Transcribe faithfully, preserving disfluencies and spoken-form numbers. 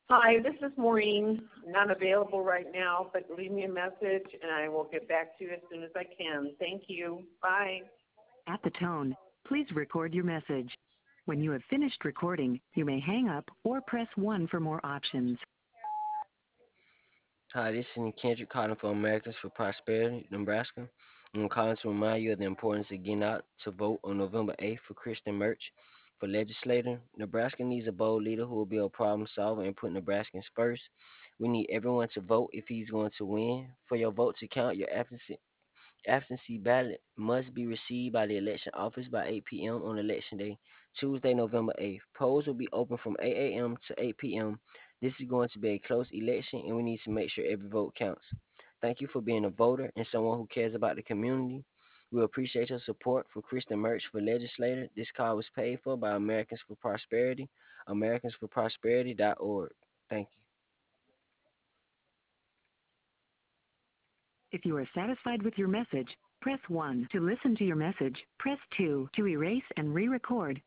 Hi, this is Maureen. Not available right now, but leave me a message and I will get back to you as soon as I can. Thank you. Bye. At the tone, please record your message. When you have finished recording, you may hang up or press one for more options. Hi, this is Kendrick calling for Americans for Prosperity, Nebraska. I'm calling to remind you of the importance of getting out to vote on November eighth for Kristen Merch for legislator. Nebraska needs a bold leader who will be a problem solver and put Nebraskans first. We need everyone to vote if he's going to win. For your vote to count, your absentee absentee ballot must be received by the election office by eight p.m. on election day, Tuesday, November eighth. Polls will be open from eight a.m. to eight p.m. This is going to be a close election, and we need to make sure every vote counts. Thank you for being a voter and someone who cares about the community. We appreciate your support for Kristen Merch for legislator. This call was paid for by Americans for Prosperity, americans for prosperity dot org. Thank you. If you are satisfied with your message, press one. To listen to your message, press two. To erase and re-record,